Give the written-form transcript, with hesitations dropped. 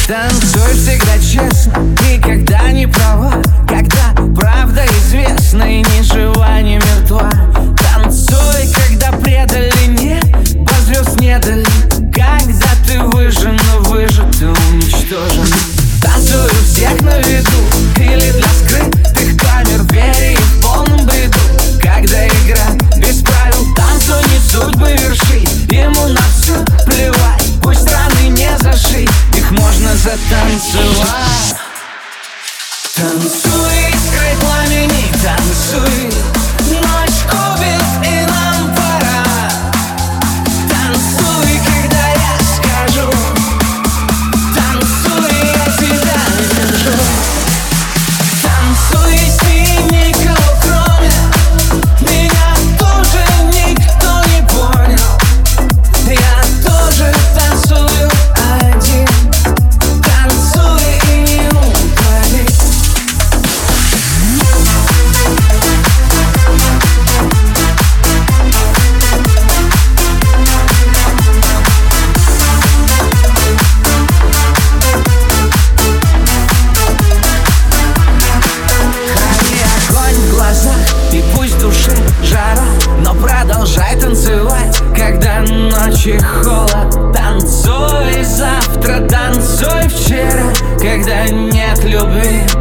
Танцуй всегда честно и когда не права, когда правда известна и ни жива, ни мертва. Танцуй, когда предали, небо звезд не дали, когда ты выжжен, но выжат и уничтожен. Танцуй у всех на виду или для скрытых камер, вери в полном бреду, когда игра без правил. Танцуй, не судьбы вершить, ему на все плевать, пусть страны не зашить, их можно затанцевать. Танцуй, искрой пламени, танцуй, ночь губит и нам пора. Танцуй, когда я скажу, танцуй, я тебя держу. Танцуй, с никого кроме меня тоже никто не понял. Я тоже танцую один, танцуй и не упади. Храни огонь в глазах и пусть в душе жара, но продолжай танцевать, когда ночи холод. Танцуй завтра, танцуй вчера, когда нет любви.